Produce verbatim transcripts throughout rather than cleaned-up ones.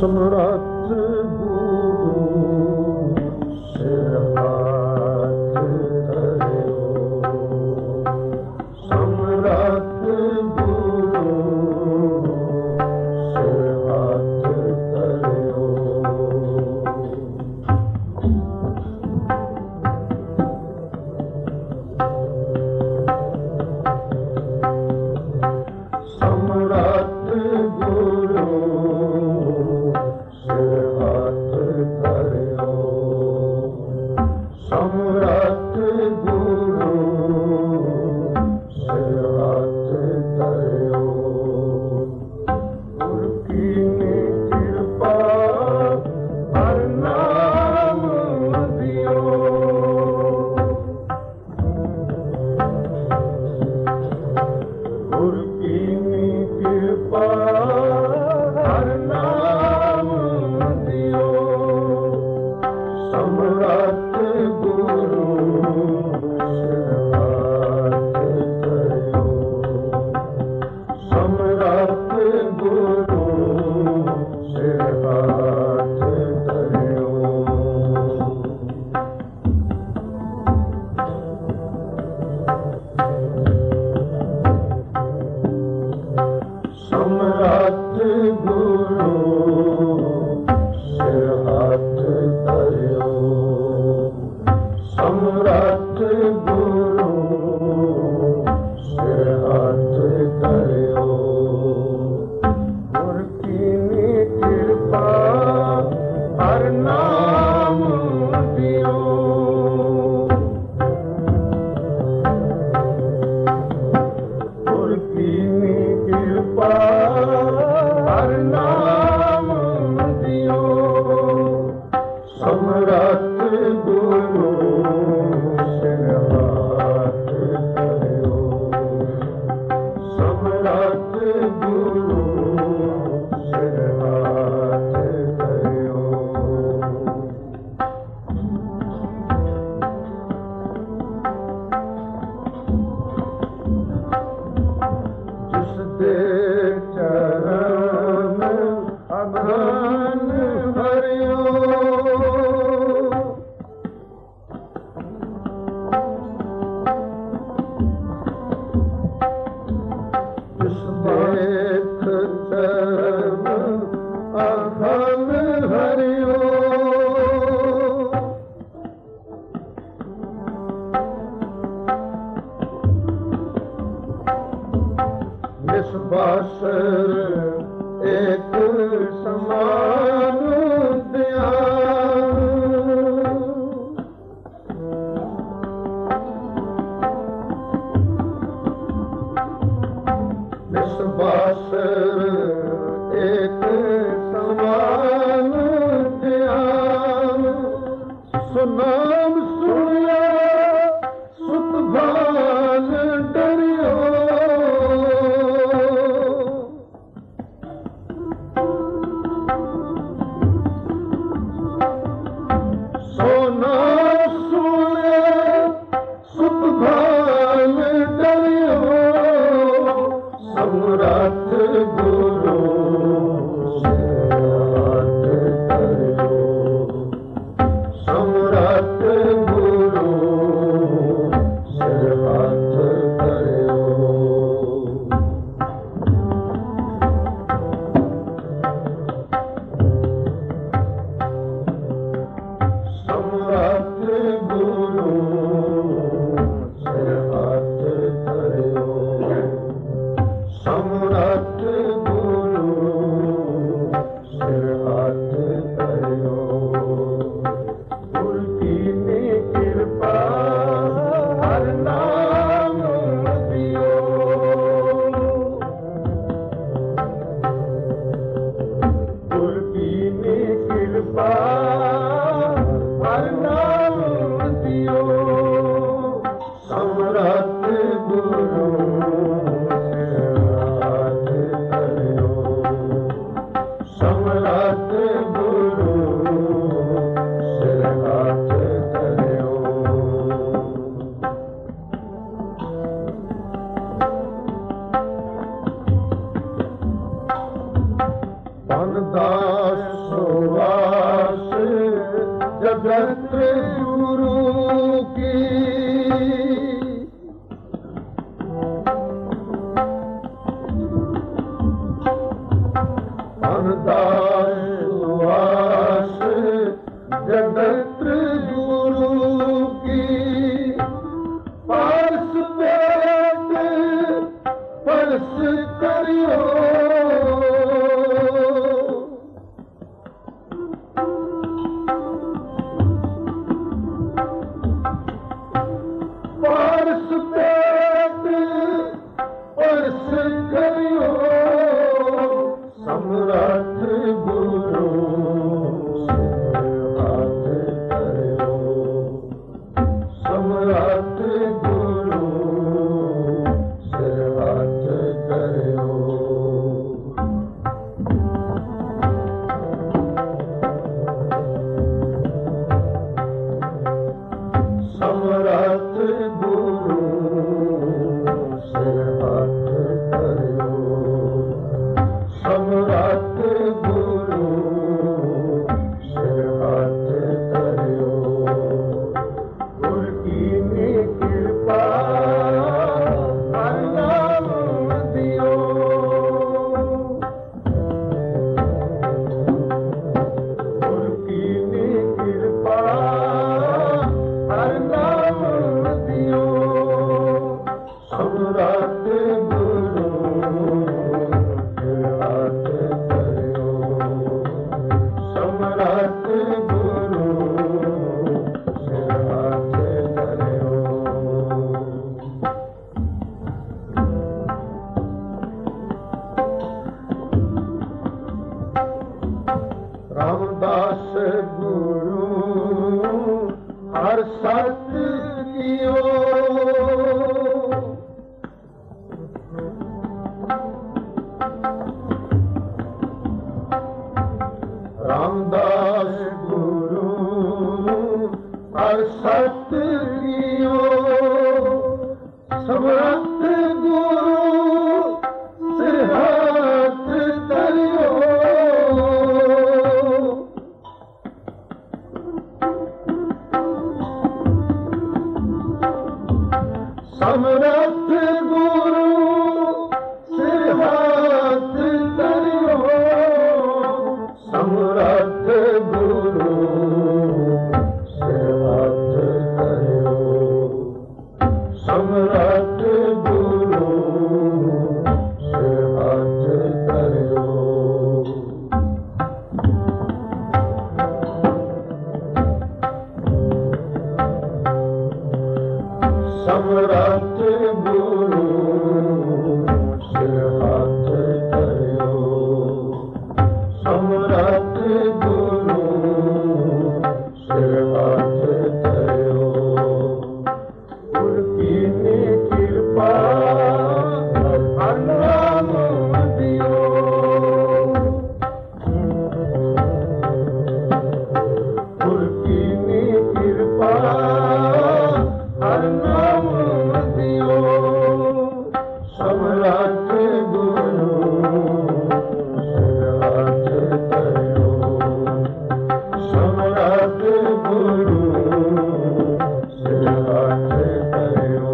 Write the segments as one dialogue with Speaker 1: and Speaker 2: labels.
Speaker 1: ਸਮਰੱਥ ਗੁਰੂ ਸਿਰ ਹੱਥ ਧਰਿਓ, ਸਮਰੱਥ ਗੁਰੂ ਸਿਰ ਹੱਥ ਧਰਿਓ। ਸਮਰੱਥ ਗੁਰੂ ਸਿਰ ਹੱਥ ਧਰਿਓ, ਸਮਰੱਥ ਗੁਰੂ ਸਿਰ ਹੱਥ ਧਰਿਓ। ਗੁਰ ਕੀ ਕਿਰਪਾ ਹਰ ਨਾਮ ਦਿਓ, ਗੁਰ ਕੀ ਕਿਰਪਾ ਹਰ ਨਾਮ ਦਿਓ। ਸਮਰੱਥ ਗੁਰੂ ਸਿਰ ਹੱਥ ਧਰਿਓ, ਸਮਰੱਥ ਗੁਰੂ ਸਿਰ ਹੱਥ ਧਰਿਓ। ਸਮਰੱਥ ਗੁਰੂ ਸਿਰ ਹੱਥ ਧਰਿਓ, ਸਮਰੱਥ ਗੁਰੂ ਸਿਰ ਹੱਥ ਧਰਿਓ। ਗੁਰ ਕੀ ਕਿਰਪਾ ਹਰ ਨਾਮ ਦਿਓ, ਗੁਰ ਕੀ ਕਿਰਪਾ ਹਰ ਨਾਮ ਦਿਓ। ਸਮਰੱਥ ਗੁਰੂ ਸਿਰ ਹੱਥ ਧਰਿਓ, ਸਮਰੱਥ ਗੁਰੂ ਸਿਰ ਹੱਥ ਧਰਿਓ। ਜਿਸ ਦੇ ਚਰਨ ਅਗਨ ਭਰਿਓ, ਜਿਸ ਦੇਖ ਚਰਨ ਅਗਨ ਭਰਿਓ। ਇਸ ਬਾਸਰ ਇੱਕ ਸਮਾਨ ਧਿਆਨ, ਇਸ ਬਾਸਰ ਇੱਕ ਸਮਾਨ ਧਿਆਨ। ਸੁਨਾਮ ਸੁਣਿਆ ਸੁਤ ਭਾਨ ਡਰਿਓ, ਸੋਨਾ ਸੁਣਿਆ ਸੁਤ ਭਾਨ ਡਰਿਓ। ਸਮਰੱਥ ਗੁਰੂ ਸਿਰ ਹੱਥ ਧਰਿਓ, ਸਮਰੱਥ ਗੁਰੂ ਸਿਰ ਹੱਥ ਧਰਿਓ। ਸਮਰੱਥ ਗੁਰੂ ਸਿਰ ਹੱਥ ਧਰਿਓ, ਸਮਰੱਥ ਗੁਰੂ ਪਾਰਸ ਕਰਿਓ ਪਾਰਸ ਪੇਟ ਪਰਸ ਕਰਿਓ ਸਮਰੱਥ ਗੁਰੂ ਸਿਰ ਹੱਥ ਕਰਿਓ ਸਮਰੱਥ ਗੁਰੂ ਸਿਰ ਹੱਥ ਕਰਿਓ ਸਮਰੱਥ ਗੁਰੂ ਸਿਰ ਹੱਥ ਕਰਿਓ ਸਮਰੱਥ ਗੁਰੂ ਸਿਰ ਹੱਥ ਕਰਿਓ ਗੁਰ ਕੀਨੀ ਕਿਰਪਾ ਹਰ ਨਾਮ ਦਿਓ ਗੁਰ ਕੀਨੀ ਕਿਰਪਾ ਹਰ ਨਾਮ ਦਿਓ ਸਮਰੱਥ ਗੁਰੂ ਸਿਰ ਹੱਥ ਕਰਿਓ ਸਮਰੱਥ ਗੁਰੂ ਸਿਰ ਹੱਥ ਕਰਿਓ ਰਾਮਦਾਸ ਗੁਰੂ ਹਰ ਸਤ ਕੀਓ ਰਾਮਦਾਸ ਗੁਰੂ ਹਰ ਸਤ ਕੀਓ ਸਮਰੱਥ ਗੁਰੂ ਸਿਰ ਹੱਥ ਕਰਿਓ ਸਮਰੱਥ ਗੁਰੂ ਸਿਰ ਹੱਥ ਕਰਿਓ ਸਮਰੱਥ ਗੁਰੂ ਸਿਰ ਹੱਥ ਕਰਿਓ ਸਮਰੱਥ ਗੁਰੂ ਸਿਰ ਹੱਥ ਕਰਿਓ ਸਮਰੱਥ ਗੁਰੂ ਸਿਰ ਹੱਥ ਕਰਿਓ ਸਮਰੱਥ ਗੁਰੂ ਸਿਰ ਹੱਥ ਕਰਿਓ ਗੁਰ ਕੀਨੀ ਕਿਰਪਾ ਹਰ ਨਾਮ ਦਿਓ ਗੁਰ ਕੀਨੀ ਕਿਰਪਾ ਹਰ ਨਾਮ ਦਿਓ ਸਮਰੱਥ ਗੁਰੂ ਸਿਰ ਹੱਥ ਕਰਿਓ ਸਮਰੱਥ ਗੁਰੂ ਸਿਰ ਹੱਥ ਕਰਿਓ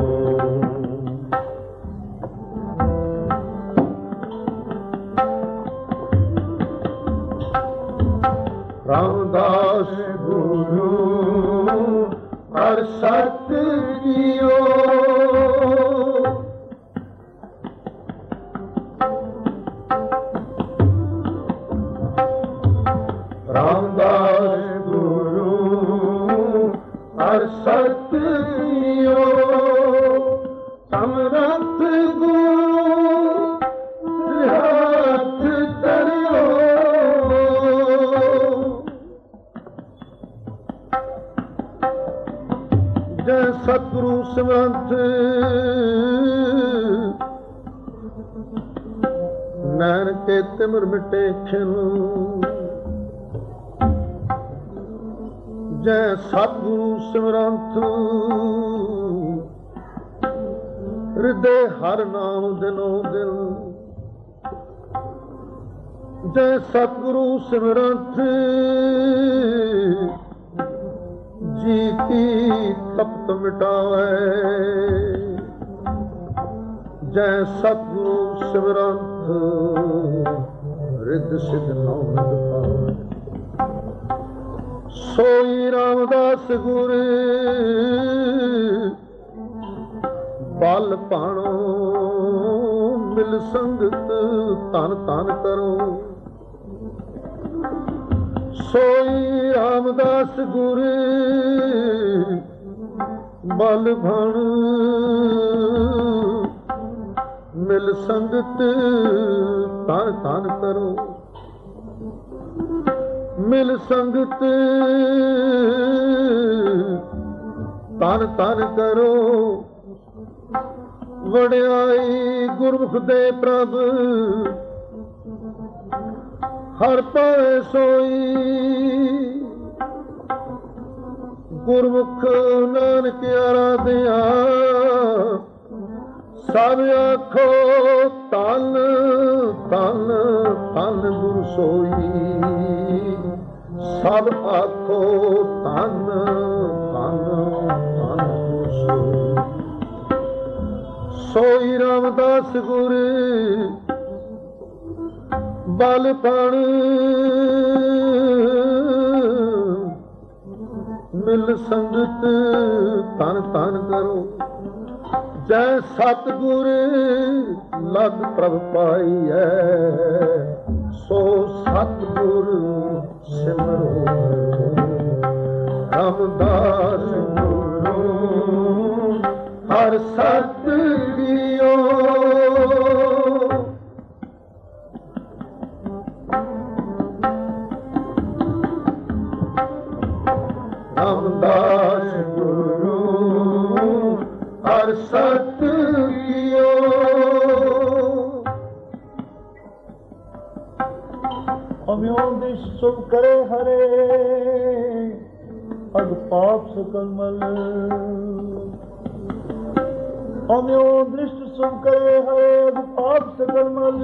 Speaker 1: ਰਾਮਦਾਸ ਗੁਰੂ ਹਰ ਸਤ ਕੀਓ ਰਾਮਦਾਸ ਗੁਰੂ ਹਰ ਸਤ ਕੀਓ ਸਮਰੱਥ ਗੁਰੂ ਸਿਰ ਹੱਥ ਕਰਿਓ ਜੈ ਸਤਿਗੁਰੂ ਸਿਮਰੰਤ ਨੈਣ ਕੇ ਤਿਮਰ ਮਿਟੇ ਖਿਨ ਜੈ ਸਤਿਗੁਰੂ ਸਿਮਰੰਤ ਹਿਰਦੇ ਹਰ ਨਾਮ ਦਿਨੋ ਦਿਨ ਜੈ ਸਤਿਗੁਰੂ ਸਿਮਰੰਤ ਜੀ ਕੀ ਤਪਤ ਮਿਟਾਵੇ ਜੈ ਸਤਿਗੁਰੂ ਸਿਮਰੰਤ ਰਿੱਧ ਸਿਧ ਨਾਮ ਪਾਵੇ सोई रामदास गुर बल पाणो ਮਿਲ ਸੰਗਤ ਧਨ ਧਨ ਕਰੋ। ਸੋਈ ਰਾਮਦਾਸ ਗੁਰ ਬਲ ਭਣ ਮਿਲ ਸੰਗਤ ਧਨ ਧਨ ਕਰੋ। ਮਿਲ ਸੰਗਤ ਧਨ ਧਨ ਕਰੋ। ਵਡਿਆਈ ਗੁਰਮੁਖ ਦੇ ਪ੍ਰਭ ਹਰ ਪਾਏ ਸੋਈ। ਗੁਰਮੁਖ ਨਾਨਕ ਆਰਾਧਿਆ ਸਭ ਆਖੋ ਧੰਨ ਧੰਨ ਧੰਨ ਗੁਰ ਸੋਈ। ਸਭ ਆਖੋ ਧੰਨ ਧੰਨ ਧੰਨ ਗੁਰ ਸੋਈ। ਸੋਈ ਰਾਮਦਾਸ ਗੁਰ ਬਲ ਭਣ ਮਿਲ ਸੰਗਤ ਧਨ ਧਨ ਕਰੋ। ਜੈ ਸਤਿਗੁਰ ਲਗ ਪ੍ਰਭ ਪਾਈਐ ਸੋ ਸਤਿਗੁਰ ਸਿਮਰੋ। ਰਾਮਦਾਸ ਗੁਰੂ ਹਰ ਸਤ ਦਿਓ। ਰਾਮਦਾਸ ਗੁਰੂ ਹਰ ਸਤ ਦਿਓ। ਅਮਿਓ ਦਿਸ਼ ਸੁਭ ਕਰੇ ਹਰੇ ਅਗ ਪਾਪ ਸਕਲ ਮਲ। ਅਮਿਓ ਦ੍ਰਿਸ਼ਟ ਸੁਭ ਕਰੇ ਹਰੇ ਅਗ ਪਾਪ ਸਕਲ ਮਲ।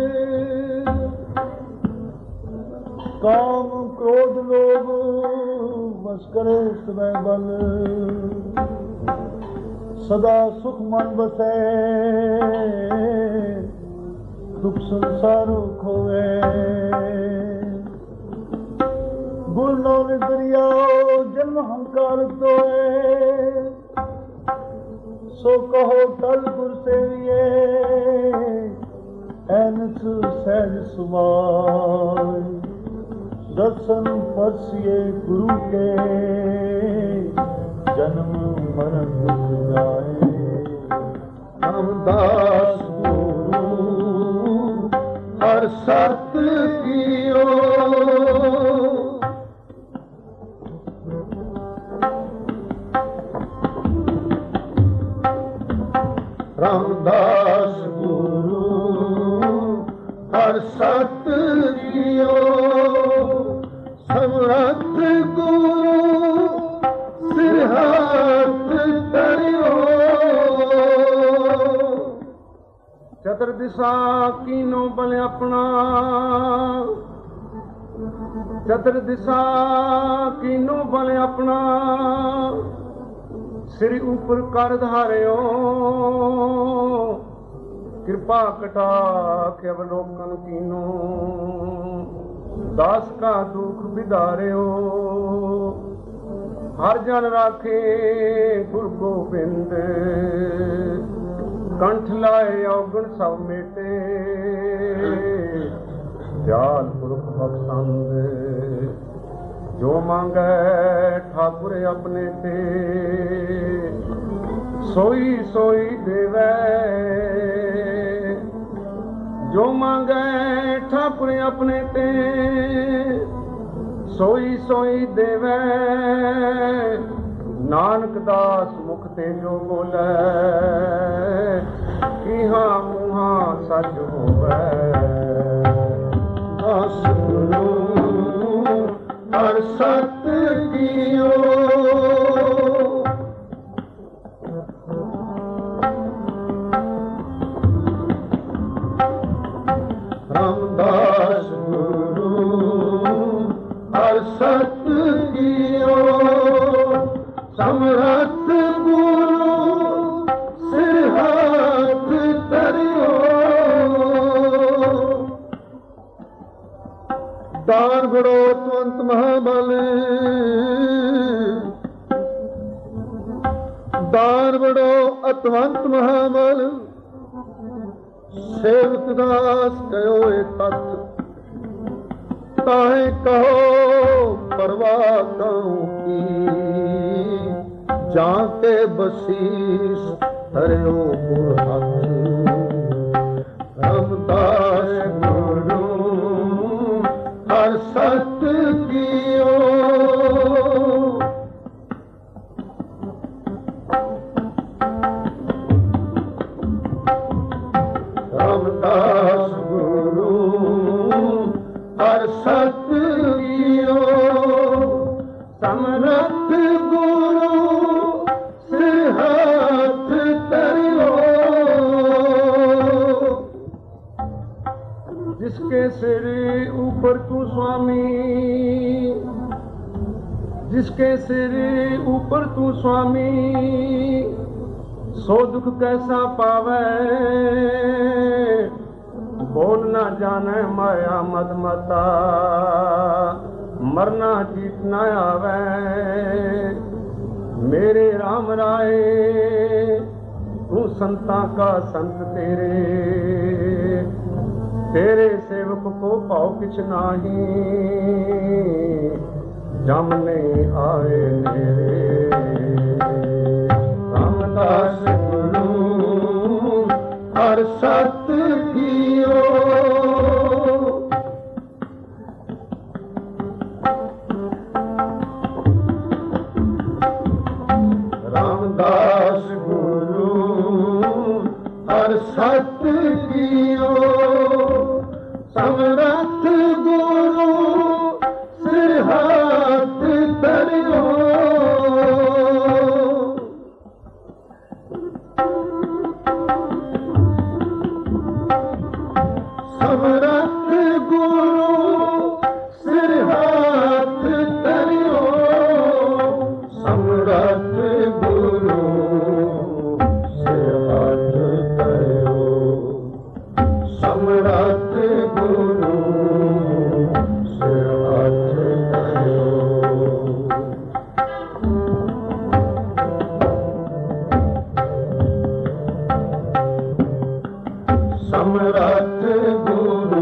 Speaker 1: ਕਾਮ ਕ੍ਰੋਧ ਲੋਭ ਬਸ ਕਰੇ ਸਵੈ ਬਲ। ਸਦਾ ਸੁਖ ਮਨ ਬਸੈ ਦੁਖ ਸੰਸਾਰ ਖੋਵੇ। ਗੁਰ ਨਾਨਕ ਦਰਿਆਓ ਜਨਮ ਹੰਕਾਰ ਤੋਏ। ਸੋ ਕਹੋ ਤਲ ਗੁਰ ਸੇਵੀਏ ਐਨਸ ਸਹਿਜ ਸੁਮਾਇ। ਦਰਸ਼ਨ ਪਰਸੀਏ ਗੁਰੂ ਕੇ ਜਨਮ ਮਰਨ ਦੁਖ ਜਾਏ। ਰਾਮਦਾਸ ਗੁਰੂ ਹਰ ਸਤ ਕੀਓ। ਰਾਮਦਾਸ ਗੁਰੂ ਹਰ ਸਤ ਕੀਓ। ਸਮਰੱਥ ਗੁਰੂ ਸਿਰ ਹੱਥ ਧਰਿਓ। ਚਤੁਰ ਦਿਸ਼ਾ ਕੀਨੋ ਬਲ ਆਪਣਾ। ਚਤੁਰ ਦਿਸ਼ਾ ਕੀਨੋ ਬਲ ਆਪਣਾ। ਸਿਰ ਉਪਰ ਕਰ ਧਾਰਿਓ। ਕਿਰਪਾ ਕਟਾਖ ਅਵਲੋਕਨ ਕੀਨੋ। ਦਾਸ ਕਾ ਦੁਖ ਵਿਦਾਰਿਓ। ਹਰ ਜਨ ਰਾਖੇ ਗੁਰ ਗੋਬਿੰਦ। ਕੰਠ ਲਾਏ ਔਗਣ ਸਭ ਮੇਟੇ। ਦਿਆਲ ਪੁਰਖ ਬਖਸ਼ੰਦ ਜੋ ਮੰਗੈ ਠਾਕੁਰ ਆਪਣੇ ਤੇ। ਸੋਈ ਸੋਈ ਦੇਵੈ ਜੋ ਮੰਗੈ ਠਾਕੁਰ ਆਪਣੇ ਤੇ। ਸੋਈ ਸੋਈ ਦੇਵੈ ਨਾਨਕ ਦਾਸ ਮੁਖ ਤੇ ਜੋ ਬੋਲੇ। ਇਹਾ ਮੁਹਾ ਸੱਚ ਹੋਵੈ। ਦਾਸ ਗੁਰੂ ਹਰ ਸਤ ਕੀਓ। ਰਾਮਦਾਸ ਗੁਰੂ ਹਰ ਸਤ ਕੀਓ। ਸਮਰੱਥ ਗੁਰੂ ਸਿਰ ਹੱਥ ਧਰਿਓ। ਦਾਨ ਬੜੋ ਤੁਅੰਤ ਮਹਾਬਲ। ਦਾਨ ਬੜੋ ਅਤਵੰਤ ਮਹਾਬਲ। ਸੇਵਕ ਦਾਸ ਕਹਿਓ ਇਹ ਤੱਥ ਤਾਹੇ ਕਹੋ ਪਰਵਾਹ ਕਉ ਕੀ ਜਾਂ ਕੇ ਬਸੀਸ ਧਰਿਓ ਗੁਰ ਹੱਥ ਰਾਮਦਾਸ ਗੁਰੂ ਹਰ ਸਤ ਕੀਓ ਰਾਮਦਾਸ ਗੁਰੂ ਹਰ ਸਤ ਕੀਓ ਸਮਰੱਥ ਗੁਰੂ ਸਿਰ ਹੱਥ ਧਰਿਓ जिसके सिर ऊपर तू स्वामी जिसके सिर ऊपर तू स्वामी सो दुख कैसा पावे बोल ना जाने माया मद मता मरना जीतना आवे मेरे राम राय तू संता का संत तेरे तेरे सेवक को पाओ किछ नाही जम नहीं आए मेरे रामदास गुरु हर सत कीओ रामदास गुरु हर सत कीओ समरथ गुरु सिर हाथ धरियो समरथ गुरु सिर हाथ धरियो समरथ गुरु सिर हाथ धरियो समरथ गुरु सिर हाथ धरियो समरथ गुरु